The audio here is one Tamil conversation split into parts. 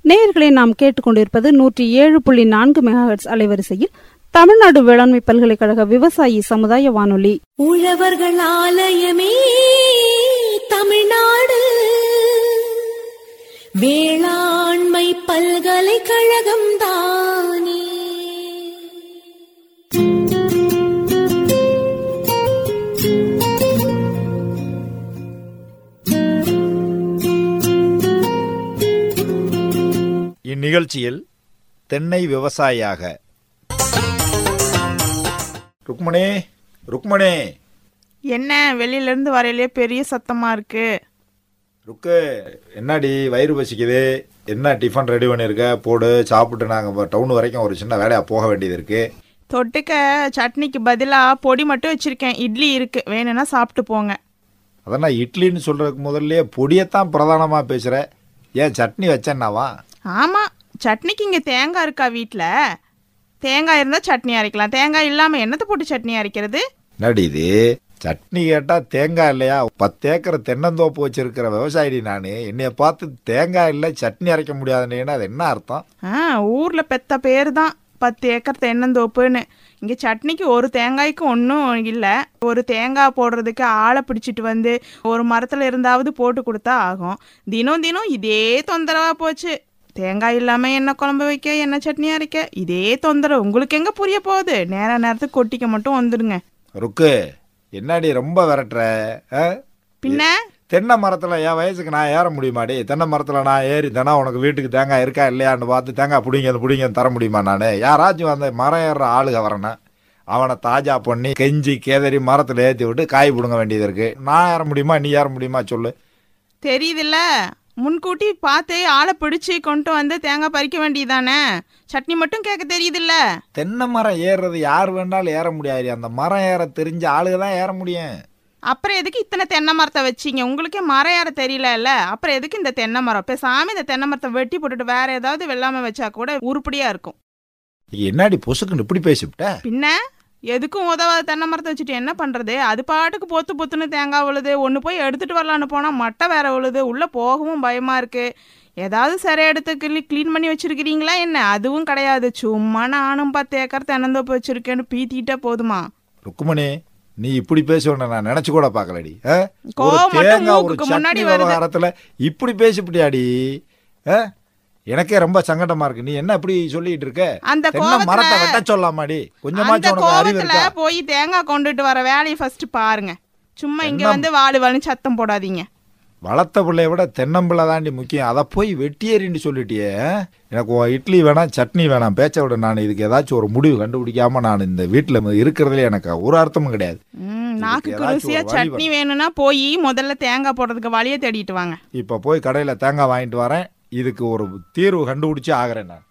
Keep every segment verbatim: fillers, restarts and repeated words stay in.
நேயர்களை நாம் கேட்டுக்கொண்டிருப்பது நூற்றி ஏழு புள்ளி நான்கு மெகாஹெர்ட்ஸ் அலைவரிசையில் தமிழ்நாடு வேளாண்மை பல்கலைக்கழக விவசாயி சமுதாய வானொலி. உழவர்கள் ஆலயமே தமிழ்நாடு வேளாண்மை பல்கலைக்கழகம் தானே. இந்நிகழ்ச்சியில் தென்னை விவசாயியாக ருக்மணி ருக்மணி என்ன வெளியில இருந்து வரையிலே பெரிய சத்தமா இருக்கு? ருக்கு என்னடி வயிறு பசிக்குது, என்ன டிஃபன் ரெடி பண்ணியிருக்க? போடு, சாப்பிட்டு நாங்கள் டவுன் வரைக்கும் ஒரு சின்ன வேலையாக போக வேண்டியது இருக்கு. தொட்டுக்க சட்னிக்கு பதிலாக பொடி மட்டும் வச்சிருக்கேன், இட்லி இருக்கு, வேணும்னா சாப்பிட்டு போங்க. அதனால் இட்லின்னு சொல்கிறதுக்கு முதல்ல பொடியைத்தான் பிரதானமாக பேசுகிற, ஏன் சட்னி வச்சேன்னாவா? ஆமாம், சட்னிக்கு இங்கே தேங்காய் இருக்கா வீட்டில்? தேங்காய் இருந்தால் சட்னி அரைக்கலாம், தேங்காய் இல்லாமல் என்னத்தை போட்டு சட்னி அரைக்கிறது? நடி இது சட்னி கேட்டால் தேங்காய் இல்லையா? பத்து ஏக்கர் தென்னந்தோப்பு வச்சிருக்கிற விவசாயி நான், என்னைய பார்த்து தேங்காய் இல்லை சட்னி அரைக்க முடியாதுன்னு அது என்ன அர்த்தம்? ஆ, ஊரில் பெத்த பேர் தான் பத்து ஏக்கர் தென்னந்தோப்புன்னு. இங்கே சட்னிக்கு ஒரு தேங்காய்க்கு ஒன்றும் இல்லை. ஒரு தேங்காய் போடுறதுக்கு ஆளை பிடிச்சிட்டு வந்து ஒரு மரத்தில் இருந்தாவது போட்டு கொடுத்தா ஆகும். தினம் தினம் இதே தொந்தரவாக போச்சு. தேங்காய் இல்லாமல் என்ன குழம்பு வைக்க, என்ன சட்னி அரைக்க, இதே தொந்தரவு. உங்களுக்கு எங்கே புரிய போகுது? நேர நேரத்துக்கு கொட்டிக்க மட்டும் வந்துடுங்க. ருக்கு என்னடி ரொம்ப விரட்டுற? பின்ன தென்னை மரத்தில் என் வயசுக்கு நான் ஏற முடியுமாடி? தென்னை மரத்தில் நான் ஏறி தானே உனக்கு வீட்டுக்கு தேங்காய் இருக்கா இல்லையான்னு பார்த்து தேங்காய் பிடிங்க பிடிங்க தர முடியுமா? நான் யாராச்சும் அந்த மரம் ஏறுற ஆளுக வரேன்னா அவனை தாஜா பண்ணி கெஞ்சி கேதறி மரத்தில் ஏற்றி விட்டு காய் பிடுங்க வேண்டியது இருக்கு. நான் ஏற முடியுமா, நீ ஏற முடியுமா சொல்லு? தெரியுதுல்ல, முன்கூட்டி பார்த்து ஆளை பிடிச்சி கொண்டு வந்து தேங்காய் பறிக்க வேண்டியதானே. சட்னி மட்டும் கேட்க தெரியுதுல்ல. தென்னை மரம் ஏறுறது யார் வேணாலும் ஏற முடியாது, அந்த மரம் ஏற தெரிஞ்ச ஆளுக தான் ஏற முடியும். அப்புறம் எதுக்கு இத்தனை தென்னை மரத்தை வச்சிங்க? உங்களுக்கே மரம் ஏற தெரியல, அப்புறம் எதுக்கு இந்த தென்னை மரம்? பேசாம இந்த தென்னை மரத்தை வெட்டி போட்டுட்டு வேற ஏதாவது வெள்ளாம வச்சா கூட உருப்படியா இருக்கும். என்னடி பொசுக்குன்னு இப்படி பேசிவிட்ட? பின்ன எதுக்கும் உதவாத தென்னை மரத்தை வச்சுட்டு என்ன பண்றது? அது பாட்டுக்கு பொத்து பொத்துன்னு தேங்காய் விழுது. ஒன்று போய் எடுத்துட்டு வரலான்னு போனா மட்டை வேற விழுது. உள்ள போகவும் பயமா இருக்கு. ஏதாவது சரி எடுத்து கிளி கிளீன் பண்ணி வச்சிருக்கிறீங்களா என்ன? அதுவும் கிடையாது. சும்மா நானும் பத்து ஏக்கர் தென்னந்தோப்பு வச்சிருக்கேன்னு பீத்திட்டா போதுமா? ருக்குமணி, நீ இப்படி பேசுவேன் நான் நினைச்சு கூட பாக்கலடி. முன்னாடி விவகாரத்துல இப்படி பேசிவிட்டியாடி? எனக்கே ரொம்ப சங்கடமா இருக்கு. நீ என்ன இப்படி சொல்லிட்டு இருக்க? அந்த மரத்தை வெட்ட சொல்லாமாடி? கொஞ்சமா போய் தேங்காய் கொண்டுட்டு வர வேலையை ஃபர்ஸ்ட் பாருங்க. சும்மா இங்க வந்து வாழு வாழுன்னு சத்தம் போடாதீங்க. வளர்த்த பிள்ளைய விட தென்னம்பிள்ளை தாண்டி முக்கியம். அதை போய் வெட்டியேறின்னு சொல்லிட்டியே. எனக்கு இட்லி வேணாம், சட்னி வேணாம், பேச்ச விட நான் இதுக்கு ஏதாச்சும் ஒரு முடிவு கண்டுபிடிக்காம நான் இந்த வீட்டுல இருக்கிறதுல எனக்கு ஒரு அர்த்தமும் கிடையாது. நாக்கு ருசியா சட்னி வேணும்னா போய் முதல்ல தேங்காய் போடுறதுக்கு வழியை தேடிட்டு வாங்க. இப்ப போய் கடையில தேங்காய் வாங்கிட்டு வரேன். இதுக்கு ஒரு தீர்வு கண்டுபிடிச்சு ஆகிறேன் நான்.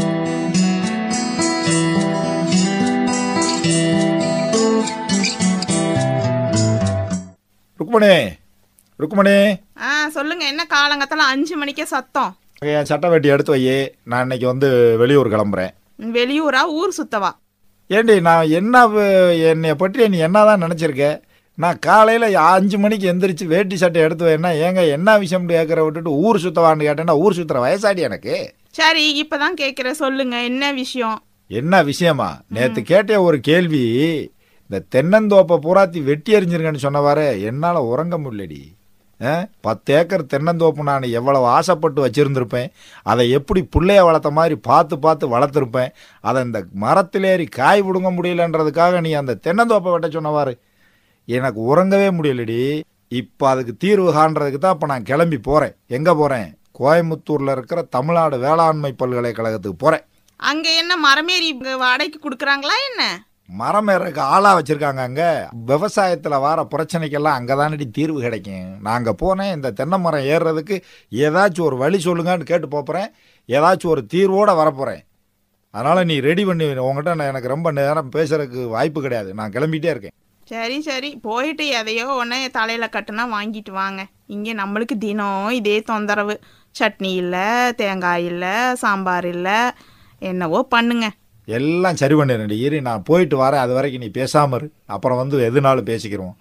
ருக்மணி ருக்மணி ஆ சொல்லுங்க. என்ன காலங்கத்தால அஞ்சு மணிக்கே சத்தம்? என் சட்டை வெட்டி எடுத்து வையே, நான் இன்னைக்கு வந்து வெளியூர் கிளம்புறேன். வெளியூரா? ஊர் சுத்தவா? ஏண்டி நான் என்ன என்னை பற்றி நீ என்னதான் நினைச்சிருக்க? நான் காலையில் அஞ்சு மணிக்கு எந்திரிச்சு வேட்டி சட்டை எடுத்து வைனா ஏங்க என்ன விஷயம் கேட்குற விட்டுட்டு ஊர் சுத்தவான்னு கேட்டேன்னா ஊர் சுத்துற வயசாடி எனக்கு. சரி இப்பதான் கேட்குற, சொல்லுங்க என்ன விஷயம்? என்ன விஷயமா? நேற்று கேட்ட ஒரு கேள்வி, இந்த தென்னந்தோப்பை பூராத்தி வெட்டி எறிஞ்சிருங்கன்னு சொன்னவாறு என்னால் உறங்க முடியலடி. பத்து ஏக்கர் தென்னந்தோப்பு நான் எவ்வளவு ஆசைப்பட்டு வச்சிருந்திருப்பேன். அதை எப்படி பிள்ளைய வளர்த்த மாதிரி பார்த்து பார்த்து வளர்த்துருப்பேன். அதை இந்த மரத்திலேறி காய் விடுங்க முடியலன்றதுக்காக நீ அந்த தென்னந்தோப்பை வெட்ட சொன்னவாறு எனக்கு உறங்கவே முடியலடி. இப்போ அதுக்கு தீர்வு காண்றதுக்கு தான் இப்போ நான் கிளம்பி போகிறேன். எங்கே போகிறேன்? கோயம்புத்தூரில் இருக்கிற தமிழ்நாடு வேளாண்மை பல்கலைக்கழகத்துக்கு போகிறேன். அங்கே என்ன மரமேறி வாடகைக்கு கொடுக்குறாங்களா என்ன? மரம் ஏறக்கு ஆளாக வச்சுருக்காங்க. அங்கே விவசாயத்தில் வர பிரச்சனைக்கெல்லாம் அங்கே தானடி தீர்வு கிடைக்கும். நான் அங்கே போனேன், இந்த தென்னை மரம் ஏறுறதுக்கு ஏதாச்சும் ஒரு வழி சொல்லுங்கன்னு கேட்டு போகிறேன். ஏதாச்சும் ஒரு தீர்வோடு வரப்போகிறேன். அதனால் நீ ரெடி பண்ணி, உங்கள்கிட்ட நான் எனக்கு ரொம்ப நேரம் பேசுறதுக்கு வாய்ப்பு கிடையாது. நான் கிளம்பிகிட்டே இருக்கேன். சரி சரி போயிட்டு எதையோ ஒன்று தலையில் கட்டுனா வாங்கிட்டு வாங்க. இங்கே நம்மளுக்கு தினம் இதே தொந்தரவு. சட்னி இல்லை, தேங்காய் இல்லை, சாம்பார் இல்லை, என்னவோ பண்ணுங்க. எல்லாம் சரி பண்ணிடுறேன். இரு நான் போயிட்டு வரேன். அது வரைக்கும் நீ பேசாம இரு. அப்புறம் வந்து எதுனாலும் பேசிக்கிறோம்.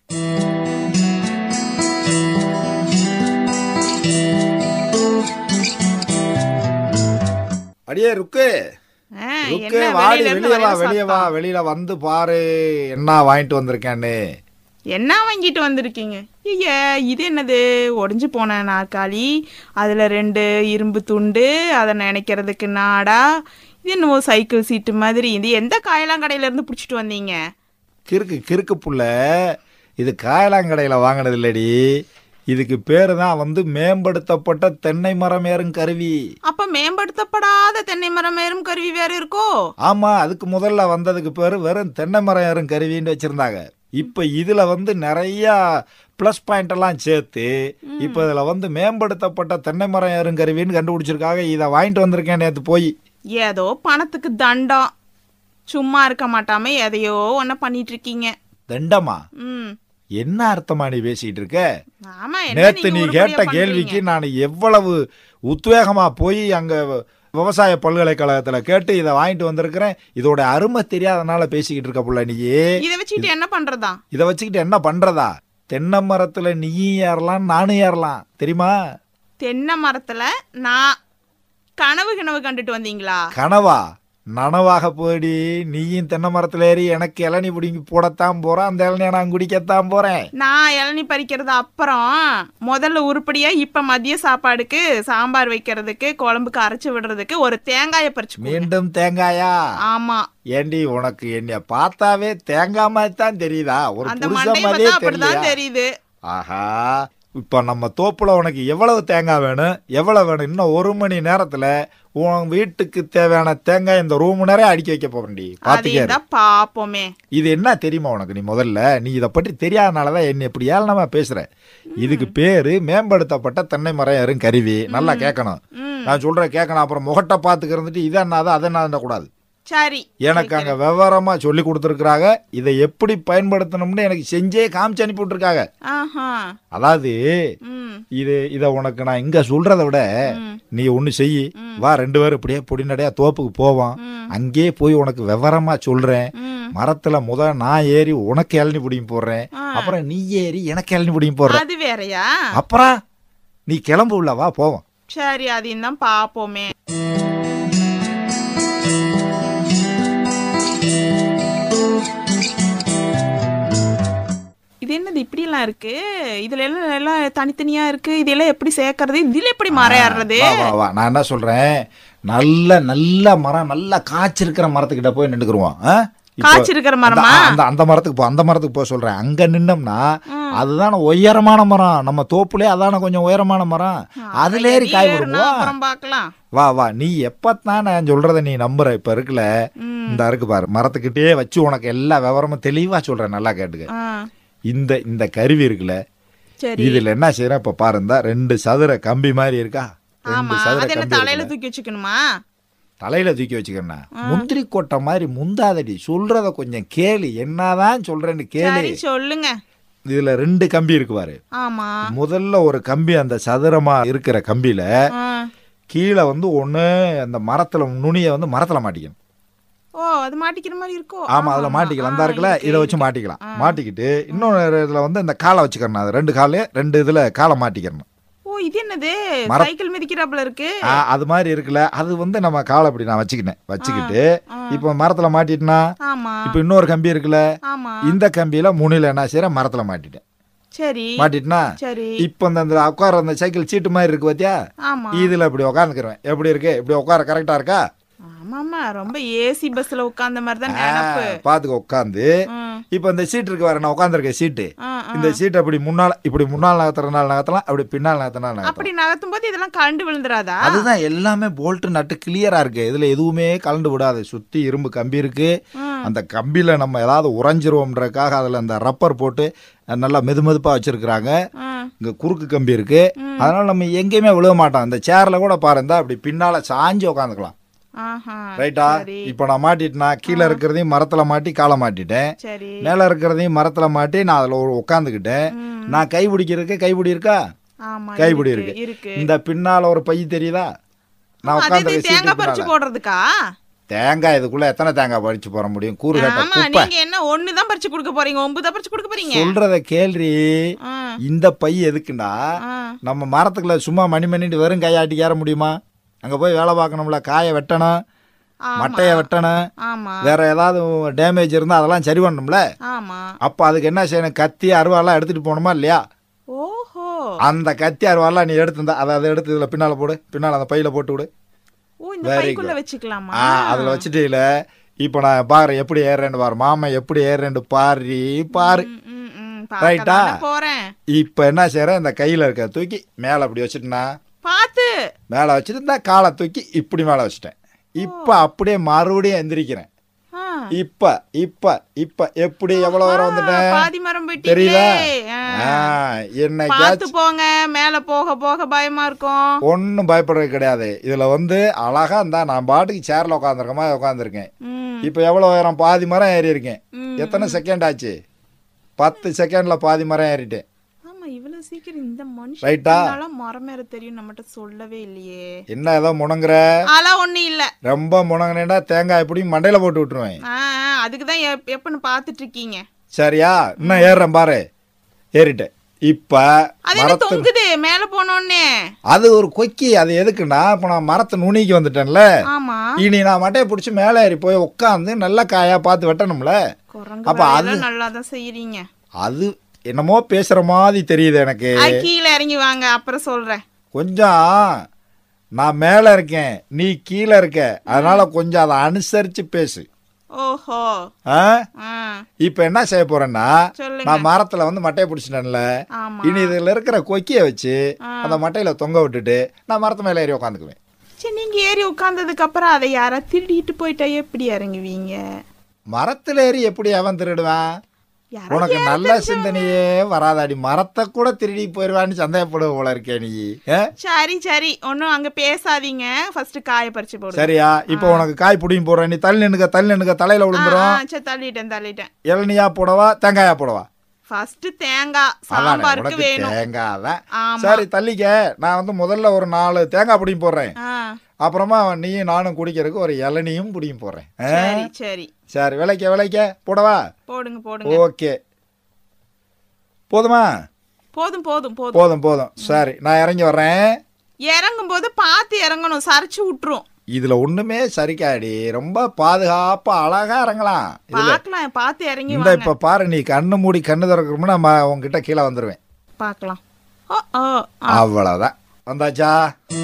அடியே ருக்கு ஆ, ருக்கு என்ன வாடி, வெளியில இருந்து வெளியே வா வரையில வெளியே வா சத்தம்? வெளியில வந்து பாரு என்ன வாங்கிட்டு வந்திருக்கேன்னு. என்ன வாங்கிட்டு வந்திருக்கீங்க? ஐயா, இது என்னது? உடைஞ்சு போன நாற்காலி, அதுல ரெண்டு இரும்பு துண்டு, அதை நினைக்கிறதுக்கு நாடா, இது என்னவோ சைக்கிள் சீட்டு மாதிரி. இது எந்த காயலாங்கடையில இருந்து பிடிச்சிட்டு வந்தீங்க? கிறுக்கு கிறுக்கு புள்ள, இது காயலாங்கடையில் வாங்கினது இல்லடி. இதுக்கு பேரு தான் வந்து மேம்படுத்தப்பட்ட தென்னை மரம் ஏறும் கருவி. அப்ப மேம்படுத்தப்படாத தென்னை மரம் ஏறும் கருவி வேற இருக்கோ? ஆமா, அதுக்கு முதல்ல வந்ததுக்கு பேரு வெறும் தென்னை மரம் ஏறும் கருவின்னு வச்சிருந்தாங்க. இப்ப இதுல வந்து நிறைய பிளஸ் பாயிண்ட் எல்லாம் சேர்த்து இப்ப இதுல வந்து மேம்படுத்தப்பட்ட தென்னை மரம் ஏறும் கருவின்னு கண்டுபிடிச்சிருக்காங்க. இதை வாங்கிட்டு வந்திருக்கேன் நேற்று போய். ஏதோ பணத்துக்கு தண்டம், சும்மா இருக்க மாட்டாம எதையோ ஒன்ன பண்ணிட்டு இருக்கீங்க. தண்டமா? ம், என்ன அர்த்தமா நீ பேசிட்டு இருக்க? ஆமா. என்ன நேத்து நீங்க நீ உருப்படியா கேட்ட பண்றீங்க? கேள்விக்கு நான் எவ்வளவு உத்வேகமா போய் அங்க விவசாய பல்கலைக்கழகத்துல கேட்டு இதை வாங்கிட்டு வந்திருக்கிறேன். இதோட அருமை தெரியாதனால பேசிக்கிட்டு இருக்க புள்ள நீ. இதை வச்சுக்கிட்டு என்ன பண்றதா? இதை வச்சுக்கிட்டு என்ன பண்றதா? தென்னை மரத்துல நீயும் ஏறலாம் நானும் ஏறலாம், தெரியுமா? தென்னை மரத்துல நான் கனவு கனவு கண்டுட்டு வந்தீங்களா? கனவா? நனவாக போடி. நீயும் தென்னை மரத்துல ஏறி எனக்கு இளநி பிடிங்கி போடத்தான் போறேன். அந்த இளநியை நான் குடிக்கத்தான் போறேன். நான் இளநி பறிக்கிறது அப்புறம், முதல்ல உருப்படியா இப்ப மதிய சாப்பாடுக்கு சாம்பார் வைக்கிறதுக்கு குழம்புக்கு அரைச்சு விடுறதுக்கு ஒரு தேங்காயை பறிச்சு கொடுங்க. மீண்டும் தேங்காயா? ஆமா. ஏண்டி உனக்கு என்னைய பார்த்தாவே தேங்காய் மாதிரி தான் தெரியுதா? ஒரு அந்த புருஷ மண்டையை மாதிரியே பார்த்தா அப்படிதான் தெரியலையா? தெரியுது. ஆஹா, இப்ப நம்ம தோப்புல உனக்கு எவ்வளவு தேங்காய் வேணும், எவ்வளவு வேணும்? இன்னும் ஒரு மணி நேரத்துல உன் வீட்டுக்கு தேவையான தேங்காய் இந்த ரூம் நிறைய அடுக்கி வைக்க போறேன்டி. பாத்துக்க. அதையும் பாப்போமே. இது என்ன தெரியுமா உனக்கு? நீ முதல்ல நீ இதை பற்றி தெரியாதனாலதான் என்ன இப்படி ஏளனமா பேசுற. இதுக்கு பேரு மேம்படுத்தப்பட்ட தென்னை மரம் ஏறும் கருவி. நல்லா கேட்கணும். நான் சொல்றேன் கேட்கணும். அப்புறம் முகட்டை பாத்துக்க இருந்துட்டு இதை என்னாதான் அதை என்ன கூடாது. சரி, எனக்கு அங்க விவரமா சொல்லி கொடுத்துருக்காங்க. இதை எப்படி பயன்படுத்தணும்னு எனக்கு செஞ்சே காமிச்சு அனுப்பி விட்டுருக்காங்க. ஆஹா. அதாவது ம், இது இத உனக்கு நான் இங்க சொல்றதை விட நீ ஒண்ணு செய்யி. வா, ரெண்டு பேரும் இப்படியே பொடி நடையா தோப்புக்கு போவோம். அங்கே போய் உனக்கு விவரமா சொல்றேன். மரத்துல முத நான் ஏறி உனக்கு இளநி பிடிங்க போடுறேன். அப்புறம் நீ ஏறி எனக்கு இளநி பிடிங்க போடுற. அது வேறயா? அப்புறம் நீ கிளம்பு உள்ள வா போவோம். சரி, அதையும் தான் பாப்போமே. இது என்னது இப்படி எல்லாம் இருக்கு? இதுல எல்லாம் எல்லாம் தனித்தனியா இருக்கு. இதெல்லாம் எப்படி சேர்க்கறது? இதுல எப்படி மறையாடுறது? வா, வா, வா. நான் என்ன சொல்றேன், நல்ல நல்ல மரம், நல்லா காய்ச்சிருக்கிற மரத்துக்கிட்ட போய் நின்றுக்குருவோம். காய்ச்சிருக்கிற மரமா? அந்த அந்த மரத்துக்கு போ, அந்த மரத்துக்கு போக சொல்றேன். அங்க நின்னோம்னா அதுதான உயரமான மரம். நம்ம தோப்புலயே அதான கொஞ்சம் உயரமான மரம். அதுல ஏறி காய் விடுவோம். அப்புறம் பார்க்கலாம். வா வா. நீ எப்பத்தான் நான் சொல்றத நீ நம்புற? இப்ப இருக்குல்ல, இந்த இருக்கு பாரு, மரத்துக்கிட்டே வச்சு உனக்கு எல்லா விவரமும் தெளிவா சொல்றேன். நல்லா கேட்டுக்க. இந்த இந்த கருவி இருக்குல்ல, இதுல என்ன செய்யற இப்ப பாருந்தா, ரெண்டு சதுர கம்பி மாதிரி இருக்கா? ரெண்டு சதுர கம்பி தலையில தூக்கி வச்சுக்கணுமா? தலையில தூக்கி வச்சுக்கிறேன். முந்திரி கொட்டை மாதிரி முந்தாதடி. சொல்றத கொஞ்சம் கேளு. என்னதான் சொல்றேன்னு கேளு. சொல்லுங்க. இதுல ரெண்டு கம்பி இருக்கு பாரு. ஆமா. முதல்ல ஒரு கம்பி, அந்த சதுரமா இருக்கிற கம்பியில கீழே வந்து ஒண்ணு அந்த மரத்துல நுனிய வந்து மரத்துல மாட்டிக்கணும். ஓ, அது மாட்டிக்கிற மாதிரி இருக்கும். ஆமா, அதுல மாட்டிக்கலாம். அந்த இருக்குல்ல, இதை வச்சு மாட்டிக்கலாம். மாட்டிக்கிட்டு இன்னொரு இதுல வந்து இந்த காலை வச்சுக்கணும். அது ரெண்டு காலு, ரெண்டு இதுல காலை மாட்டிக்கணும். ஓ, இது என்னது? சைக்கிள் மிதிக்கிறாப்ல இருக்கு. அது மாதிரி இருக்குல்ல, அது வந்து நம்ம காலை அப்படி நான் வச்சுக்கினேன். வச்சுக்கிட்டு இப்ப மரத்துல மாட்டிட்டுனா, இப்ப இன்னொரு கம்பி இருக்குல்ல, இந்த கம்பியில முனில என்ன செய்யற, மரத்துல மாட்டிட்டேன். சரி, மாட்டிட்டுனா இப்ப இந்த உட்கார அந்த சைக்கிள் சீட்டு மாதிரி இருக்கு பாத்தியா, இதுல இப்படி உட்காந்துக்கிறேன். எப்படி இருக்கு? இப்படி உட்கார கரெக்டா இருக்கா? ஆமாமா, ரொம்ப ஏசி பஸ்ல உட்கார்ந்த மாதிரி தான் நினைப்பு. பாத்துக்க உட்காந்து. இப்ப இந்த சீட் இருக்கு வர, நான் உட்காந்துருக்கேன் சீட்டு. இந்த சீட் அப்படி முன்னால இப்படி முன்னால் நகர்த்துறனால நகர்த்தலாம், அப்படி பின்னால் நகர்த்தினா அப்படி நகர்த்தும் போது இதெல்லாம் கலண்டு விழுந்துராதா? அதுதான் எல்லாமே போல்ட் நட்டு கிளியரா இருக்கு. இதுல எதுவுமே கலண்டு விடாது. சுத்தி இரும்பு கம்பி இருக்கு. அந்த கம்பியில நம்ம ஏதாவது உறைஞ்சிருவோம்ன்றதுக்காக அதுல அந்த ரப்பர் போட்டு நல்லா மெது மெதுப்பா வச்சிருக்கிறாங்க. இங்க குறுக்கு கம்பி இருக்கு. அதனால நம்ம எங்கேயுமே விழுக மாட்டோம். அந்த சேர்ல கூட பாருந்தா அப்படி பின்னால சாஞ்சி உட்காந்துக்கலாம். ரைட்டா? இப்ப நான் மாட்டிட்டேன்னா கீழே இருக்கிறதையும் மரத்துல மாட்டி காலை மாட்டிட்டேன், மேல இருக்கிறதையும் மரத்துல மாட்டி நான் அதுல உட்காந்துக்கிட்டேன். நான் கை பிடிக்கிறதுக்கு கைப்பிடி இருக்கா? கைப்பிடி இருக்கு. இந்த பின்னால ஒரு பை தெரியுதா? நான் உட்காந்து தேங்காய் பறிச்சு போடுறதுக்கா? தேங்காய் இதுக்குள்ள எத்தனை தேங்காய் பறிச்சு போட முடியும்? கூறு கட்ட குப்பை. நீங்க என்ன ஒண்ணுதான் பறிச்சு கொடுக்க போறீங்க? ஒன்பது பறிச்சு கொடுக்க போறீங்க? சொல்றத கேள்வி. இந்த பை எதுக்குன்னா, நம்ம மரத்துக்குள்ள சும்மா மணி மணிட்டு வெறும் கையாட்டி ஏற முடியுமா? அங்க போய் வேலை பார்க்கணும்ல, காயை வெட்டணும், ஆமா. மட்டையை வெட்டணும், ஆமா வேற ஏதாவது டேமேஜ் இருந்தா அதெல்லாம் சரி பண்ணணும்ல. ஆமா. அப்ப அதுக்கு என்ன செய்யணும்? கத்தி அருவாலாம் எடுத்துட்டு போகணுமா இல்லையா? ஓஹோ. அந்த கத்தி அருவாலாம் நீ எடுத்துருந்தா அதை அதை எடுத்து இதுல பின்னால போடு, பின்னால அந்த பையில போட்டு விடு. ஓ, இந்த பைக்குள்ள வச்சுக்கலாமா? ஆ, அதுல வச்சுட்டு இல்ல. இப்ப நான் பாரு எப்படி ஏறுறேன்னு பாரு, மாமா எப்படி ஏறுறேன்னு பாரு பாரு. ரைட்டா? போறேன். இப்ப என்ன செய்யறேன்? இந்த கையில இருக்க தூக்கி மேல அப்படி வச்சுட்டுனா பாத்து மேல வச்சுட்டு இந்த காலை தூக்கி இப்படி மேல வச்சுட்டேன். இப்ப அப்படியே மறுபடியும் எந்திரிக்கிறேன். இப்ப இப்ப இப்ப எப்படி எவ்வளவு வர வந்துட்டேன்? பாதி மரம் தெரியுதா? என்ன பாத்து போங்க, மேல போக போக பயமா இருக்கும். ஒன்னும் பயப்படுறது கிடையாது. இதுல வந்து அழகா இருந்தா நான் பாட்டுக்கு சேர்ல உட்காந்துருக்க மாதிரி உட்காந்துருக்கேன். இப்ப எவ்வளவு உயரம்? பாதி மரம் ஏறி இருக்கேன். எத்தனை செகண்ட் ஆச்சு? பத்து செகண்ட்ல பாதி மரம் ஏறிட்டேன். இவ்வளவு சீக்கிரம் இந்த மனுஷன் ரைட்டா? மரம் ஏற தெரியும் நம்மகிட்ட சொல்லவே இல்லையே. என்ன ஏதோ முணங்குற? அதெல்லாம் ஒண்ணு இல்ல. ரொம்ப முணங்குனேன்னா தேங்காய் எப்படி மண்டையில போட்டு விட்டுருவேன். அதுக்குதான் எப்பன்னு பாத்துட்டு இருக்கீங்க. சரியா? இன்னும் ஏறுறேன் பாரு. ஏறிட்டேன். இப்ப தொங்குது மேல போனோன்னே. அது ஒரு கொக்கி. அது எதுக்குன்னா இப்ப நான் மரத்து நுனிக்கு வந்துட்டேன்ல. இனி நான் மட்டையை பிடிச்சி மேல ஏறி போய் உட்காந்து நல்ல காயா பார்த்து வெட்டணும்ல. அப்ப அது நல்லாதான் செய்யறீங்க. அது என்னமோ பேசுற மாதிரி தெரியுது எனக்கு. கீழே இறங்கி வாங்க, அப்புறம் சொல்றேன். கொஞ்சம் நான் மேல இருக்கேன், நீ கீழே இருக்க, அதனால கொஞ்சம் அதை அனுசரிச்சு பேசு. ஓஹோ. இப்ப என்ன செய்ய போறேன்னா, நான் மரத்துல வந்து மட்டையை பிடிச்சிட்டேன்ல, இனி இதுல இருக்கிற கொக்கிய வச்சு அந்த மட்டையில தொங்க விட்டுட்டு நான் மரத்து மேல ஏறி உட்காந்துக்குவேன். சரி, நீங்க ஏறி உட்கார்ந்ததுக்கு அப்புறம் அதை யாரா திருடிட்டு போயிட்டா எப்படி இறங்குவீங்க? மரத்துல ஏறி எப்படி அவன் திருடுவான்? உனக்கு நல்ல சிந்தனையே வராதாடி. மரத்தை கூட திருடி போயிருவான்னு சந்தேகப்படுவ போல இருக்கே நீ. சரி சரி, ஒன்னும் அங்க பேசாதீங்க. ஃபர்ஸ்ட் காய பறிச்சு போடு. சரியா? இப்போ உனக்கு காய் புடியும் போடுறேன். நீ தள்ளி நின்னுக்க, தள்ளி நின்னுக்க, தலையில விழுந்துரும். சரி, தள்ளிட்டேன் தள்ளிட்டேன். இளநியா போடவா தேங்காயா போடவா? ஃபர்ஸ்ட் தேங்காய். சாம்பாருக்கு வேணும் தேங்காய் தான். சரி தள்ளிக்க. நான் வந்து முதல்ல ஒரு நாலு தேங்காய் புடியும் போடுறேன். அப்புறமா நீயும் நானும் குடிக்கிறதுக்கு ஒரு இளநியும் புடியும் போடுறேன். சரி சரி சரி, விளைக்க விளைக்க போடவா? போடுங்க போடுங்க. ஓகே, போதுமா? போதும் போதும் போதும் போதும் போதும். சரி, நான் இறங்கி வர்றேன். இறங்கும் போது பார்த்து இறங்கணும், சரிச்சு விட்டுரும். இதுல ஒண்ணுமே சரிக்காடி. ரொம்ப பாதுகாப்பா அழகா இறங்கலாம். பார்க்கலாம், பார்த்து இறங்கி இந்த இப்ப பாரு, நீ கண்ணு மூடி கண்ணு திறக்கணும்னா நான் உங்ககிட்ட கீழே வந்துருவேன். பார்க்கலாம். அவ்வளவுதான். வந்தாச்சா?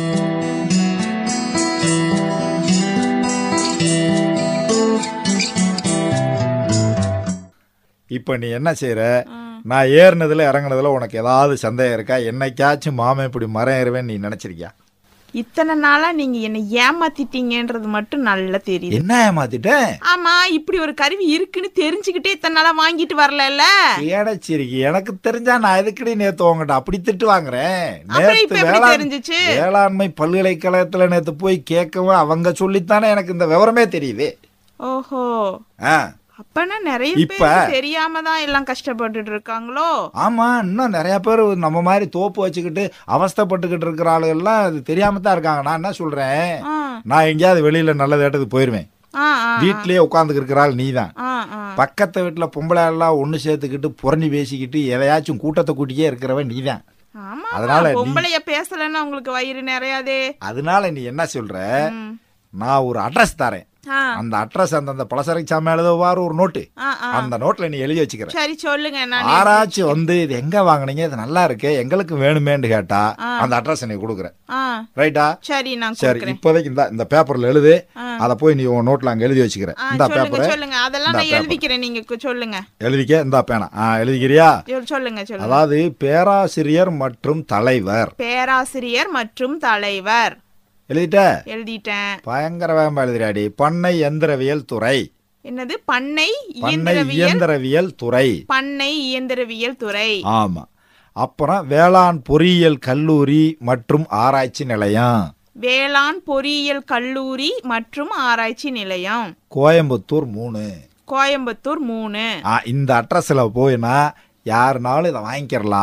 இப்ப நீ என்ன செய்யற? நான் ஏறினதுல இறங்குனதுல உனக்கு ஏதாவது சந்தேகம் இருக்கா? என்னைக்காச்சும் மாமன் இப்படி மரம் ஏறுவேன்னு நீ நினைச்சிருக்கியா? இத்தனை நாளா நீங்க என்ன ஏமாத்திட்டீங்கன்றது மட்டும் நல்லா தெரியும். என்ன ஏமாத்திட்டேன்? ஆமா, இப்படி ஒரு கருவி இருக்குன்னு தெரிஞ்சுக்கிட்டே இத்தனை நாளா வாங்கிட்டு வரல. ஏடச்சிருக்கு. எனக்கு தெரிஞ்சா நான் எதுக்கடி நேத்து உங்ககிட்ட அப்படி திட்டு வாங்குறேன்? தெரிஞ்சிச்சு. வேளாண்மை பல்கலைக்கழகத்துல நேத்து போய் கேட்கவும் அவங்க சொல்லித்தானே எனக்கு இந்த விவரமே தெரியுது. ஓஹோ. ஆஹ் அப்பனா நிறைய பேர் தெரியாம தான் எல்லாம் கஷ்டப்பட்டுட்டு இருக்காங்களோ? ஆமா, இன்னும் நிறைய பேர் நம்ம மாதிரி தோப்பு வச்சுக்கிட்டு அவஸ்தப்பட்டுக்கிட்டு இருக்கிற ஆளு எல்லாம் அது தெரியாம தான் இருக்காங்க. நான் என்ன சொல்றேன், நான் எங்கேயாவது வெளியில நல்ல தேட்டத்துக்கு போயிருவேன். வீட்லயே உட்காந்துக்கு இருக்கிற ஆள் நீ தான். பக்கத்து வீட்டுல பொம்பளை எல்லாம் ஒண்ணு சேர்த்துக்கிட்டு புறணி பேசிக்கிட்டு எதையாச்சும் கூட்டத்தை கூட்டியே இருக்கிறவன் நீ தான். அதனால பொம்பளைய பேசலன்னா உங்களுக்கு வயிறு நிறையாதே. அதனால நீ என்ன சொல்ற, நான் ஒரு அட்ரஸ் தரேன். அந்த அட்ரஸ் அந்த பலசரக்கு சாமி எழுதுவாரு ஒரு நோட்டு, அந்த நோட்ல நீ எழுதி வச்சுக்கிற. சரி சொல்லுங்க. ஆராய்ச்சி வந்து இது எங்க வாங்குனீங்க, இது நல்லா இருக்கு, எங்களுக்கு வேணுமேன்னு கேட்டா அந்த அட்ரஸ் நீ கொடுக்குற. ரைட்டா? சரி, நான் சரி. இப்போதைக்கு இந்த இந்த பேப்பர்ல எழுது. அத போய் நீ உன் நோட்ல அங்க எழுதி வச்சுக்கிற. இந்த பேப்பர் சொல்லுங்க. அதெல்லாம் நான் எழுதிக்கிறேன், நீங்க சொல்லுங்க. எழுதிக்க. இந்த பேனா எழுதிக்கிறியா? சொல்லுங்க சொல்லுங்க. அதாவது பேராசிரியர் மற்றும் தலைவர். பேராசிரியர் மற்றும் தலைவர். எழுதிட்ட? எழுதிட்டேன். பயங்கர வேகமா எழுதுறாடி. பண்ணை இயந்திரவியல் துறை. என்னது? பண்ணை இயந்திரவியல் துறை. பண்ணை இயந்திரவியல் துறை. ஆமா. அப்புறம் வேளாண் பொறியியல் கல்லூரி மற்றும் ஆராய்ச்சி நிலையம். வேளாண் பொறியியல் கல்லூரி மற்றும் ஆராய்ச்சி நிலையம், கோயம்புத்தூர் மூணு. கோயம்புத்தூர் மூணு. இந்த அட்ரஸ்ல போயினா யாருனாலும் இதை வாங்கிக்கிறலாம்.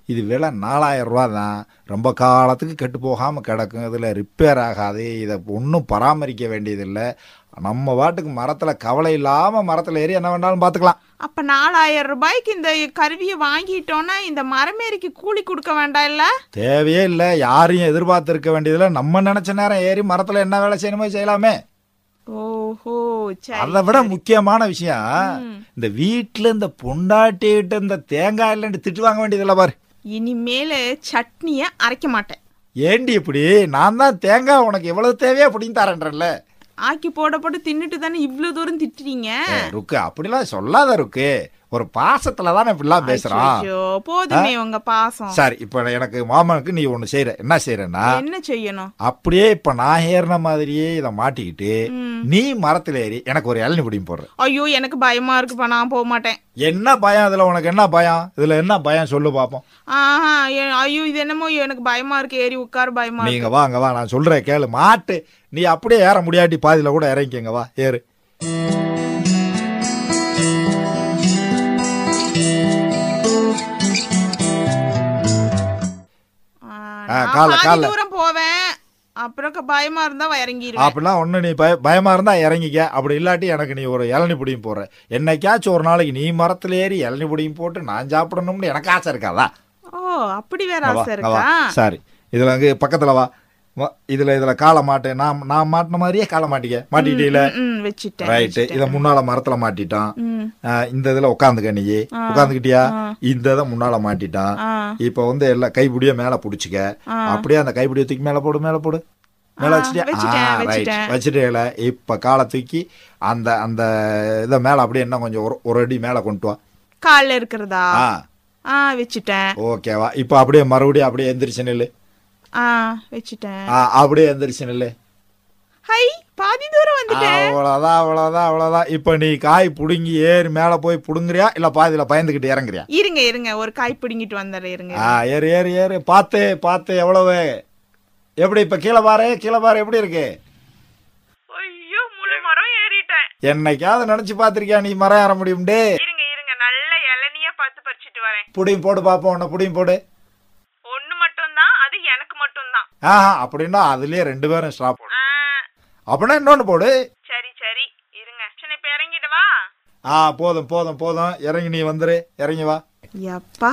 இது விலை நாலாயிரம் ரூபா தான். ரொம்ப காலத்துக்கு கெட்டு போகாமல் கிடக்கும். இதில் ரிப்பேர் ஆகாது. இதை ஒன்றும் பராமரிக்க வேண்டியதில்லை. நம்ம வாட்டுக்கு மரத்தில் கவலை இல்லாமல் மரத்தில் ஏறி என்ன வேணாலும் பார்த்துக்கலாம். அப்ப நாலாயிரம் ரூபாய்க்கு இந்த கருவியை வாங்கிட்டோன்னா இந்த மரமேறிக்கு கூலி கொடுக்க வேண்டாம் இல்ல? தேவையே இல்லை. யாரையும் எதிர்பார்த்து இருக்க வேண்டியதில்லை. நம்ம நினைச்ச நேரம் ஏறி மரத்தில் என்ன வேலை செய்யணுமோ செய்யலாமே. ஓஹோ, அதை விட முக்கியமான விஷயம், இந்த வீட்டுல இந்த பொண்டாட்டிட்டு இந்த தேங்காய் இல்லைன்னு திட்டு வாங்க வேண்டியதில்லை பாரு. இனிமேல சட்னிய அரைக்க மாட்டேன். ஏண்டி இப்படி? நான் தான் தேங்காய் உனக்கு எவ்வளவு தேவையா அப்படின்னு தரேன்றல. ஆக்கி போட போட்டு தின்னுட்டு தானே இவ்வளவு தூரம் திட்டுறீங்க. ருக்கு, அப்படிலாம் சொல்லாத ருக்கு. ஒரு பாசத்துல தானே இப்படிலாம் பேசுறான். போதுமே உங்க பாசம். சரி, இப்ப எனக்கு மாமனுக்கு நீ ஒண்ணு செய்யற. என்ன செய்யறன்னா, என்ன செய்யணும்? அப்படியே இப்ப நான் ஏறின மாதிரியே இதை மாட்டிக்கிட்டு நீ மரத்துல ஏறி எனக்கு ஒரு இளநி பிடியும் போடுற. ஐயோ, எனக்கு பயமா இருக்குப்பா, நான் போக மாட்டேன். என்ன பயம் இதுல? உனக்கு என்ன பயம் இதுல? என்ன பயம் சொல்லு பாப்போம். ஆஹா, ஐயோ இது என்னமோ எனக்கு பயமா இருக்கு. ஏறி உட்காரு, பயமா. நீங்க வா, அங்க வா, நான் சொல்றேன் கேளு. மாட்டு நீ அப்படியே ஏற முடியாட்டி பாதியில கூட இறங்கிக்கங்க. வா, ஏறு. தூரம் போவேன், அப்புறம் பயமா இருந்தா இறங்கிடுவேன். அப்படிலாம் ஒண்ணு, நீ பயமா இருந்தா இறங்கிக்க. அப்படி இல்லாட்டி எனக்கு நீ ஒரு இளநி பிடியும் போடுற. என்னைக்காச்சும் ஒரு நாளைக்கு நீ மரத்துல ஏறி இளநி பிடியும் போட்டு நான் சாப்பிடணும்னு எனக்கு ஆசை இருக்காதா? ஓ, அப்படி வேற ஆசை இருக்கா? சரி, இதுல அங்க பக்கத்துல வா. இதுல இதுல காலை மாட்டு. நான் நான் மாட்டின மாதிரியே காலை மாட்டிக்க. மாட்டிக்கிட்டீல? ரைட்டு. இத முன்னால மரத்துல மாட்டிட்டான். இந்த இதுல உட்காந்துக்க. நீ உட்காந்துக்கிட்டியா? இந்த இதை முன்னால மாட்டிட்டான். இப்ப வந்து எல்லாம் கைப்பிடிய மேல புடிச்சுக்க. அப்படியே அந்த கைப்பிடிய தூக்கி மேல போடு, மேல போடு. மேல வச்சுட்டியா? வச்சுட்டேல. இப்ப காலை தூக்கி அந்த அந்த இதை மேல அப்படியே என்ன கொஞ்சம் ஒரு அடி மேல கொண்டு வா. கால இருக்கிறதா? வச்சுட்டேன். ஓகேவா? இப்ப அப்படியே மறுபடியும் அப்படியே எந்திரிச்சு நில்லு. வச்சுட்டேன். அப்படியே எந்திரிச்சு நில்லு. ஹை, பாதி தூரம் வந்துட்டேன். அவ்வளவுதான், அவ்வளவுதான், அவ்வளவுதான். இப்ப நீ காய் புடுங்கி ஏறி மேல போய் புடுங்குறியா இல்ல பாதியில பயந்துகிட்டு இறங்குறியா? இருங்க இருங்க, ஒரு காய் புடுங்கிட்டு வந்துடுறேன். இருங்க. ஏறு ஏறு ஏறு. பாத்து பாத்து. எவ்வளவு? எப்படி இப்ப கீழே பாரு, கீழே பாரு எப்படி இருக்கு? ஐயோ, முழு மரம் ஏறிட்டேன். என்னைக்காவது நினைச்சு பாத்திருக்கியா நீ மரம் ஏற முடியும்? இருங்க இருங்க, நல்ல இளநியா பார்த்து பறிச்சிட்டு வரேன். புடியும் போடு பாப்போம். உன்ன புடியும் போடு. ஒண்ணு மட்டும் தான், அது எனக்கு மட்டும் தான். ஆஹா, அப்படின்னா அதுலயே ரெண்டு பேரும் ஸ்டாப் போடு. அப்படின்னா இன்னொன்னு போடு. சரி சரி, இருங்க. இப்ப இறங்கிடவா? ஆ, போதும் போதும் போதும். இறங்கி நீ வந்துரு. இறங்கி வா. யப்பா,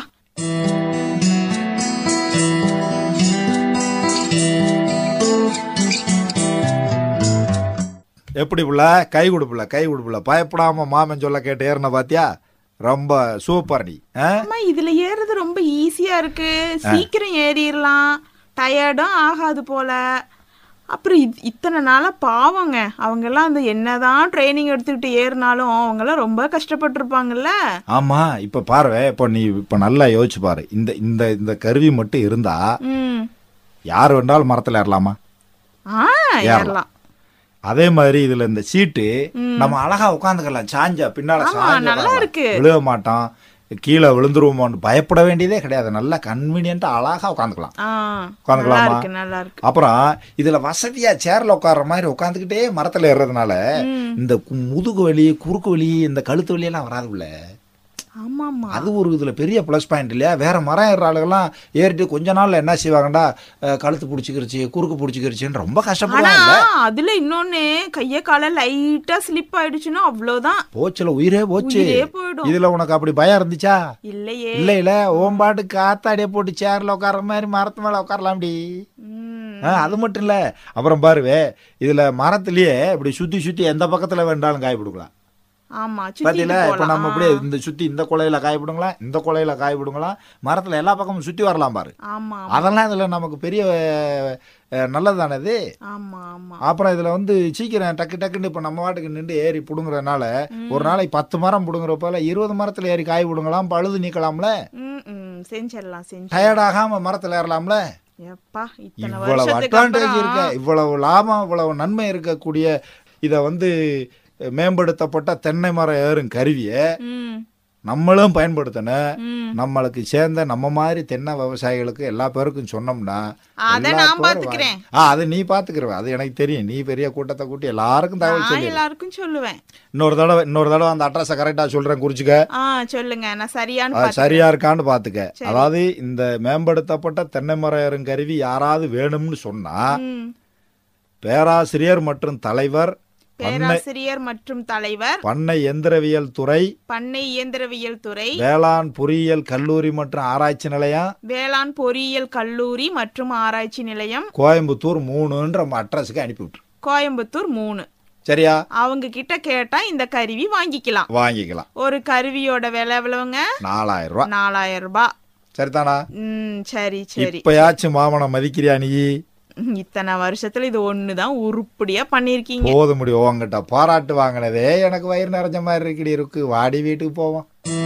எப்படி புள்ள? கை கொடுப்புல, கை கொடுப்புல. பயப்படாம மாமன் சொல்ல கேட்டு ஏறின பாத்தியா? ரொம்ப சூப்பர். நீ இதுல ஏறது ரொம்ப ஈஸியா இருக்கு. சீக்கிரம் ஏறிடலாம். டயர்டும் ஆகாது போல. அப்புறம் இத்தனை நாளா பாவங்க அவங்க எல்லாம் அந்த என்னதான் ட்ரைனிங் எடுத்துக்கிட்டு ஏறினாலும் அவங்க எல்லாம் ரொம்ப கஷ்டப்பட்டிருப்பாங்கல்ல. ஆமா, இப்ப பாரு. இப்ப நீ இப்ப நல்லா யோசிச்சு பாரு. இந்த இந்த இந்த கருவி மட்டும் இருந்தா யாரு வேண்டாலும் மரத்துல ஏறலாமா? ஏறலாம். அதே மாதிரி இதுல இந்த சீட்டு நம்ம அழகா உட்காந்துக்கலாம். சாஞ்சா பின்னால சாஞ்சா விழுக மாட்டோம், கீழே விழுந்துருவோமோன்னு பயப்பட வேண்டியதே கிடையாது. நல்லா கன்வீனியன்ட்டா அழகா உட்காந்துக்கலாம். உட்காந்துக்கலாமா? அப்புறம் இதுல வசதியா சேர்ல உட்கார்ற மாதிரி உட்காந்துக்கிட்டே மரத்துல ஏறதுனால இந்த முதுகு வலி, குறுக்கு வலி, இந்த கழுத்து வலி எல்லாம் வராதுல்ல. அது ஒரு இதுல பெரிய பிளஸ் பாயிண்ட் இல்லையா? வேற மரம் ஏற ஆளுகெல்லாம் ஏறிட்டு கொஞ்ச நாள்ல என்ன செய்வாங்கடா, கழுத்து பிடிச்சிக்கிருச்சு, குறுக்கு பிடிச்சிக்கிருச்சுன்னு ரொம்ப கஷ்டப்படுவாங்க. அதுல இன்னொன்னு கைய கால லைட்டா ஸ்லிப் ஆயிடுச்சுன்னா அவ்வளவுதான், போச்சுல, உயிரே போச்சு. இதுல உனக்கு அப்படி பயம் இருந்துச்சா? இல்லையே. இல்ல இல்ல, ஓம்பாட்டு காத்தாடிய போட்டு சேர்ல உட்கார்ற மாதிரி மரத்து மேல உட்காரலாம்டி. அது மட்டும் இல்ல, அப்புறம் பாருவே இதுல மரத்திலேயே இப்படி சுத்தி சுத்தி எந்த பக்கத்துல வேண்டாலும் காய் கொடுக்கலாம். பாத்தீங்களா? இப்ப நம்ம அப்படியே இந்த சுத்தி இந்த கொலையில காய் விடுங்களா, இந்த கொலையில காய் விடுங்களா, மரத்துல எல்லா பக்கமும் சுத்தி வரலாம் பாரு. அதெல்லாம் இதுல நமக்கு பெரிய நல்லதானே இது. அப்புறம் இதுல வந்து சீக்கிரம் டக்கு டக்குன்னு இப்ப நம்ம வாட்டுக்கு நின்று ஏறி புடுங்குறதுனால ஒரு நாளைக்கு பத்து மரம் புடுங்குறப்ப இருபது மரத்துல ஏறி காய் விடுங்கலாம், பழுது நீக்கலாம்ல, செஞ்சிடலாம். டயர்ட் ஆகாம மரத்துல ஏறலாம்ல. இவ்வளவு அட்வான்டேஜ் இருக்க, இவ்வளவு லாபம், இவ்வளவு நன்மை இருக்கக்கூடிய இத வந்து மேம்படுத்தப்பட்ட தென்னை மரம் ஏறும் கருவியை நம்மளும் பயன்படுத்தணும். ம். நம்மளுக்கு சேர்ந்த நம்ம மாதிரி தென்னை விவசாயிகளுக்கு எல்லா பேருக்கும் சொன்னோம்னா அத எல்லா நான் பேரும் பாத்துக்கிறேன். வாங்கி- ஆ அது நீ பாத்துக்கிறவ, அது எனக்கு தெரியும். நீ பெரிய கூட்டத்தை கூட்டி எல்லாருக்கும் தகவல் நான் சொல்லி. எல்லாருக்கும் சொல்லுவேன். இன்னொரு தடவை இன்னொரு தடவை அந்த அட்ரஸை கரெக்டா சொல்றேன், குறிச்சுக்க. ஆ சொல்லுங்க, நான் சரியானு அது பாத்துக்கிறேன். சரியா இருக்கான்னு பாத்துக்க. சரி. அதாவது இந்த மேம்படுத்தப்பட்ட தென்னை மரம் கருவி யாராவது வேணும்னு சொன்னா ம். பேராசிரியர் மற்றும் தலைவர் பண்ணை பேராசிரியர் மற்றும் தலைவர், பண்ணை எந்திரவியல் துறை, பண்ணை இயந்திரவியல் துறை, வேளாண் பொறியியல் கல்லூரி மற்றும் ஆராய்ச்சி நிலையம், வேளாண் பொறியியல் கல்லூரி மற்றும் ஆராய்ச்சி நிலையம், கோயம்புத்தூர் மூணுன்ற அட்ரஸுக்கு அனுப்பி விட்டுரு. கோயம்புத்தூர் மூணு. சரியா? அவங்க கிட்ட கேட்டா இந்த கருவி வாங்கிக்கலாம். வாங்கிக்கலாம். ஒரு கருவியோட விலை எவ்வளவுங்க? நாலாயிரம் ரூபாய். நாலாயிரம் ரூபாய். சரிதானா? ம் சரி சரி. இப்பயாச்சும் மாமனை மதிக்கிறியா நீ? ம், இத்தனை வருஷத்துல இது ஒண்ணுதான் உருப்படியா பண்ணிருக்கீங்க. போத முடியும். உங்ககிட்ட பாராட்டு வாங்கினதே எனக்கு வயிறு நிறைஞ்ச மாதிரி இருக்குடி இருக்கு. வாடி வீட்டுக்கு போவோம்.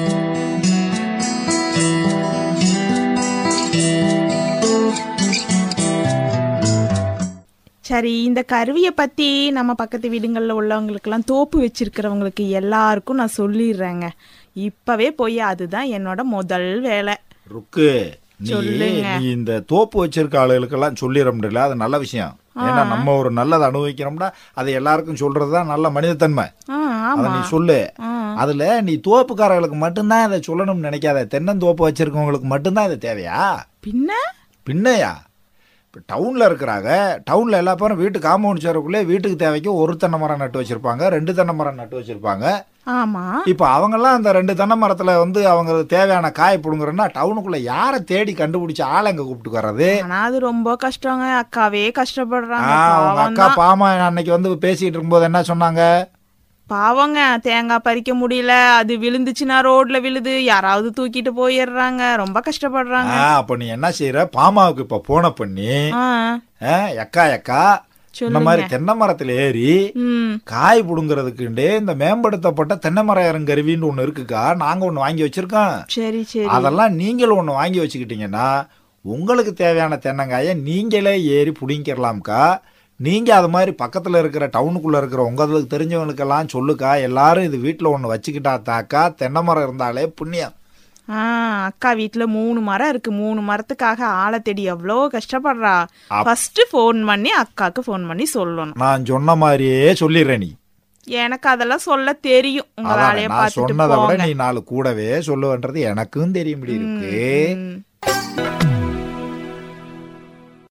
சரி, இந்த கருவியை பத்தி நம்ம பக்கத்து வீடுங்கள்ல உள்ளவங்களுக்கெல்லாம் தோப்பு வச்சிருக்கிறவங்களுக்கு எல்லாருக்கும் நான் சொல்லிடுறேங்க. இப்பவே போய் அதுதான் என்னோட முதல் வேலை. ருக்கு, நீ சொல்லுங்க. நீ இந்த தோப்பு வச்சிருக்க ஆளுகளுக்கெல்லாம் சொல்லிட முடியல. அது நல்ல விஷயம். ஏன்னா நம்ம ஒரு நல்லதை அனுபவிக்கிறோம்னா அது எல்லாருக்கும் சொல்றதுதான் நல்ல மனிதத்தன்மை. ஆ, அதை ஆமா. நீ சொல்லு. ஆ. அதுல நீ தோப்புக்காரர்களுக்கு மட்டும்தான் இதை சொல்லணும்னு நினைக்காத. தென்னந்தோப்பு வச்சிருக்கவங்களுக்கு மட்டும்தான் இது தேவையா? பின்ன பின்னையா? இப்போ டவுனில் இருக்கிறாங்க. டவுனில் எல்லா பேரும் வீட்டு காம்பவுண்ட் சேரக்குள்ளே வீட்டுக்கு தேவைக்கு ஒரு தென்னை மரம் நட்டு வச்சுருப்பாங்க, ரெண்டு தென்னை மரம் நட்டு வச்சுருப்பாங்க. ஆமா. இப்போ அவங்கெல்லாம் அந்த ரெண்டு தென்னை மரத்தில் வந்து அவங்க தேவையான காய் பிடுங்குறன்னா டவுனுக்குள்ளே யாரை தேடி கண்டுபிடிச்சி ஆளை எங்கே கூப்பிட்டு வர்றது? ஆனா அது ரொம்ப கஷ்டங்க. அக்காவே கஷ்டப்படுறாங்க. ஆ அவங்க பாவம் அக்கா தான். பாமா அன்னைக்கு வந்து பேசிகிட்டு இருக்கும்போது என்ன சொன்னாங்க? பாவங்க, தேங்காய் பறிக்க முடியல, அது விழுந்துச்சுன்னா ரோட்ல விழுது, யாராவது தூக்கிட்டு போயிடுறாங்க, ரொம்ப கஷ்டப்படுறாங்க. ஆ அப்போ நீ என்ன செய்யற? பாமாவுக்கு இப்போ போன பண்ணி ஆ, ஆ, எக்கா எக்கா இந்த மாதிரி தென்னை மரத்தில் ஏறி ம், காய் புடுங்கிறதுக்குண்டே இந்த மேம்படுத்தப்பட்ட தென்னை மரம் இறங்கருவின்னு ஒன்று இருக்குக்கா. நாங்கள் ஒன்று வாங்கி வச்சிருக்கோம். சரி சரி. அதெல்லாம் நீங்களும் ஒன்று வாங்கி வச்சுக்கிட்டீங்கன்னா உங்களுக்கு தேவையான தென்னங்காயை நீங்களே ஏறி பிடிங்கிடலாம்க்கா. நீங்கள் அது மாதிரி பக்கத்தில் இருக்கிற டவுனுக்குள்ளே இருக்கிற உங்களுக்கு தெரிஞ்சவங்களுக்கெல்லாம் சொல்லுக்கா. எல்லாரும் இது வீட்டில் ஒன்று வச்சுக்கிட்டா தாக்கா தென்னை மரம் இருந்தாலே புண்ணியம். ஆ, அக்கா வீட்டுல மூணு மரம் இருக்கு. மூணு மரத்துக்காக ஆளை தேடி எவ்வளோ கஷ்டப்படுறா. ஃபர்ஸ்ட் ஃபோன் பண்ணி அக்காக்கு ஃபோன் பண்ணி சொல்லணும். நான் சொன்ன மாதிரியே சொல்லிடுறேன். நீ எனக்கு அதெல்லாம் சொல்ல தெரியும். உங்க அதானே, வேலையை நான் பார்த்துட்டு சொன்னதை விட போங்க. நீ நாலு கூடவே சொல்லுவேன்றது எனக்கும் தெரிய முடியும் இருக்கு. ம்.